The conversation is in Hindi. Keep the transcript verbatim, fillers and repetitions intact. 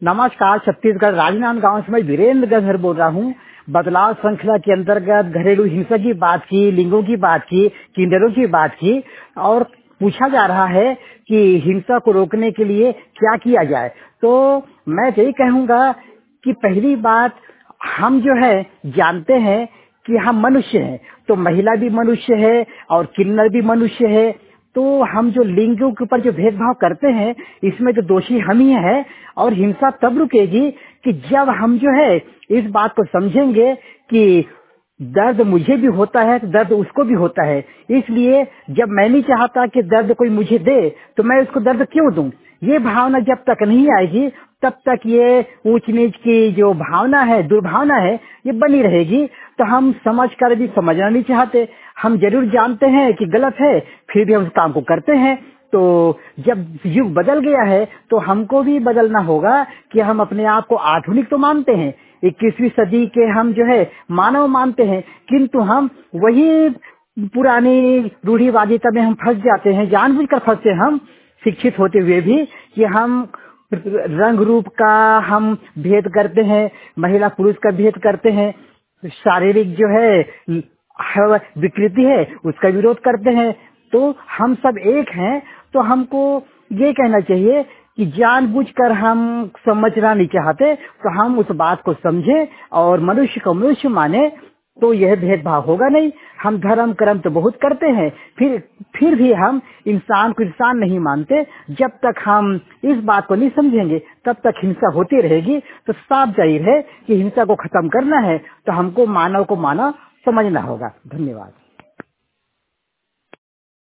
नमस्कार। छत्तीसगढ़ राजनांदगांव से मैं वीरेंद्र गधर बोल रहा हूँ। बदलाव श्रृंखला के अंतर्गत घरेलू हिंसा की बात की, लिंगों की बात की, किन्नरों की बात की और पूछा जा रहा है कि हिंसा को रोकने के लिए क्या किया जाए। तो मैं यही कहूँगा कि पहली बात, हम जो है जानते हैं कि हम मनुष्य हैं, तो महिला भी मनुष्य है और किन्नर भी मनुष्य है। तो हम जो लिंगों के ऊपर जो भेदभाव करते हैं, इसमें तो दोषी हम ही हैं। और हिंसा तब रुकेगी कि जब हम जो है इस बात को समझेंगे कि दर्द मुझे भी होता है तो दर्द उसको भी होता है। इसलिए जब मैं नहीं चाहता कि दर्द कोई मुझे दे तो मैं उसको दर्द क्यों दूं। ये भावना जब तक नहीं आएगी तब तक ये ऊंच नीच की जो भावना है, दुर्भावना है, ये बनी रहेगी। तो हम समझ कर भी समझना नहीं चाहते। हम जरूर जानते हैं कि गलत है, फिर भी हम उस काम को करते हैं। तो जब युग बदल गया है तो हमको भी बदलना होगा कि हम अपने आप को आधुनिक तो मानते हैं, इक्कीसवीं सदी के हम जो है मानव मानते हैं, किंतु हम वही पुरानी रूढ़िवादिता में हम फंस जाते हैं, जानबूझकर फंसते हैं हम, शिक्षित होते हुए भी, कि हम रंग रूप का हम भेद करते हैं, महिला पुरुष का भेद करते हैं, शारीरिक जो है विकृति है उसका विरोध करते हैं। तो हम सब एक हैं। तो हमको ये कहना चाहिए कि जानबूझकर हम समझना नहीं चाहते तो हम उस बात को समझें और मनुष्य को मनुष्य माने, तो यह भेदभाव होगा नहीं। हम धर्म कर्म तो बहुत करते हैं, फिर फिर भी हम इंसान को इंसान नहीं मानते। जब तक हम इस बात को नहीं समझेंगे तब तक हिंसा होती रहेगी। तो साफ जाहिर है कि हिंसा को खत्म करना है तो हमको मानव को मानव समझना होगा। धन्यवाद।